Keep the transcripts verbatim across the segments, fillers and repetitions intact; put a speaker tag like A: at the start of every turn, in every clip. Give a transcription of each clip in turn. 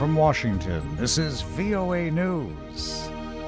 A: From Washington, this is V O A News.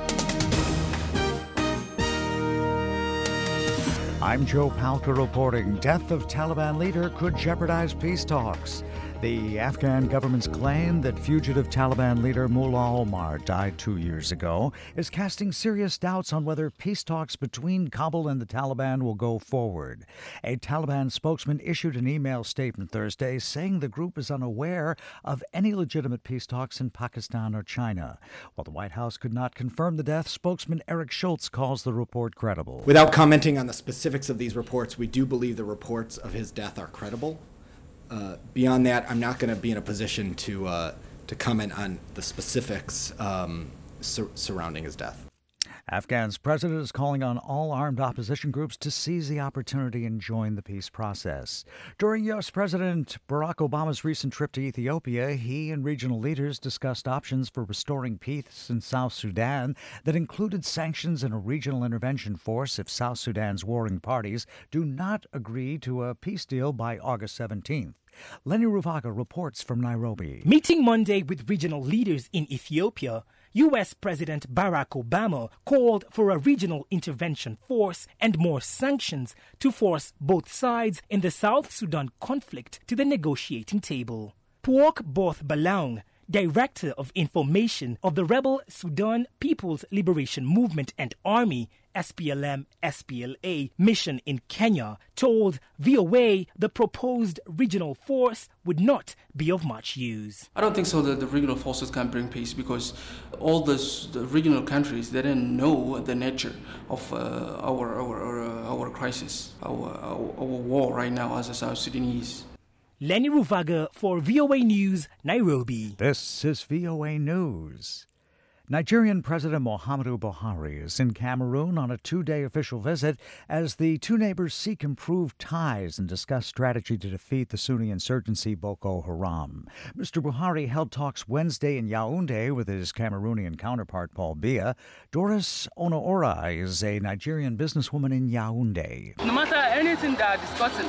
A: I'm Joe Palca reporting. Death of Taliban leader could jeopardize peace talks. The Afghan government's claim that fugitive Taliban leader Mullah Omar died two years ago is casting serious doubts on whether peace talks between Kabul and the Taliban will go forward. A Taliban spokesman issued an email statement Thursday saying the group is unaware of any legitimate peace talks in Pakistan or China. While the White House could not confirm the death, spokesman Eric Schultz calls the report credible.
B: Without commenting on the specifics of these reports, we do believe the reports of his death are credible. Uh, beyond that, I'm not going to be in a position to uh, to comment on the specifics um, sur- surrounding his death.
A: Afghan's president is calling on all armed opposition groups to seize the opportunity and join the peace process. During U S. President Barack Obama's recent trip to Ethiopia, he and regional leaders discussed options for restoring peace in South Sudan that included sanctions and a regional intervention force if South Sudan's warring parties do not agree to a peace deal by August seventeenth. Lenny Ruvaga reports from Nairobi.
C: Meeting Monday with regional leaders in Ethiopia, U S. President Barack Obama called for a regional intervention force and more sanctions to force both sides in the South Sudan conflict to the negotiating table. Puok Both Balaung, Director of Information of the rebel Sudan People's Liberation Movement and Army, S P L M S P L A mission in Kenya, told V O A the proposed regional force would not be of much use.
D: I don't think so that the regional forces can bring peace because all this, the regional countries, they didn't know the nature of uh, our our our, uh, our crisis, our, our our war right now as a South Sudanese.
C: Lenny Ruvaga for V O A News, Nairobi.
A: This is V O A News. Nigerian President Muhammadu Buhari is in Cameroon on a two-day official visit as the two neighbors seek improved ties and discuss strategy to defeat the Sunni insurgency Boko Haram. Mister Buhari held talks Wednesday in Yaoundé with his Cameroonian counterpart Paul Biya. Doris Onoora is a Nigerian businesswoman in Yaoundé.
E: No matter anything they are discussing,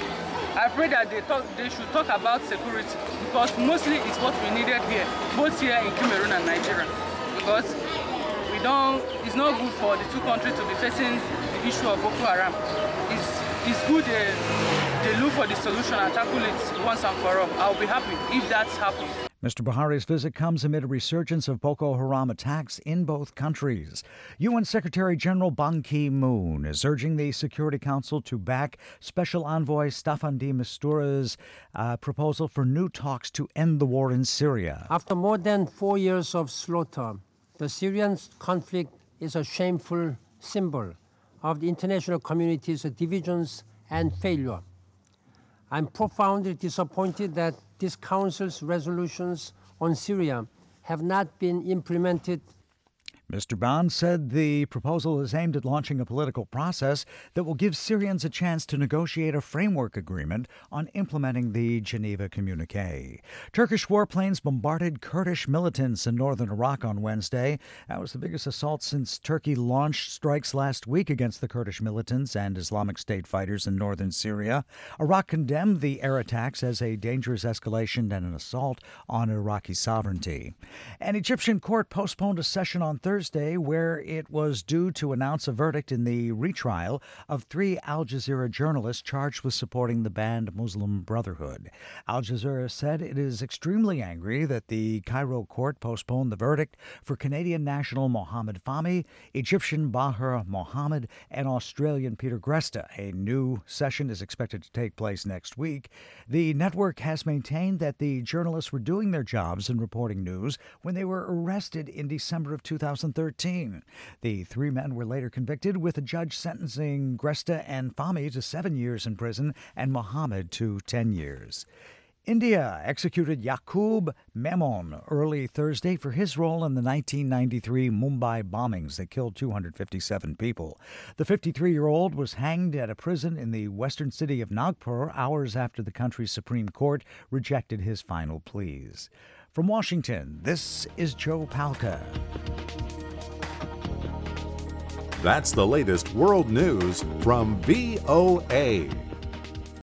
E: I pray that they talk. They should talk about security because mostly it's what we needed here, both here in Cameroon and Nigeria. Because we don't, it's not good for the two countries to be facing the issue of Boko Haram. It's, it's good they, they look for the solution and tackle it once and for all. I'll be happy if that happens.
A: Mister Buhari's visit comes amid a resurgence of Boko Haram attacks in both countries. U N Secretary General Ban Ki-moon is urging the Security Council to back Special Envoy Staffan de Mistura's uh, proposal for new talks to end the war in Syria.
F: After more than four years of slaughter, the Syrian conflict is a shameful symbol of the international community's divisions and failure. I'm profoundly disappointed that this Council's resolutions on Syria have not been implemented.
A: Mister Ban said the proposal is aimed at launching a political process that will give Syrians a chance to negotiate a framework agreement on implementing the Geneva Communiqué. Turkish warplanes bombarded Kurdish militants in northern Iraq on Wednesday. That was the biggest assault since Turkey launched strikes last week against the Kurdish militants and Islamic State fighters in northern Syria. Iraq condemned the air attacks as a dangerous escalation and an assault on Iraqi sovereignty. An Egyptian court postponed a session on Thursday Thursday, where it was due to announce a verdict in the retrial of three Al Jazeera journalists charged with supporting the banned Muslim Brotherhood. Al Jazeera said it is extremely angry that the Cairo court postponed the verdict for Canadian national Mohamed Fahmy, Egyptian Bahar Mohammed, and Australian Peter Gresta. A new session is expected to take place next week. The network has maintained that the journalists were doing their jobs in reporting news when they were arrested in December of two thousand thirteen. The three men were later convicted, with a judge sentencing Gresta and Fahmy to seven years in prison and Mohammed to ten years. India executed Yaqub Memon early Thursday for his role in the nineteen ninety-three Mumbai bombings that killed two hundred fifty-seven people. The fifty-three-year-old was hanged at a prison in the western city of Nagpur hours after the country's Supreme Court rejected his final pleas. From Washington, this is Joe Palca.
G: That's the latest world news from V O A.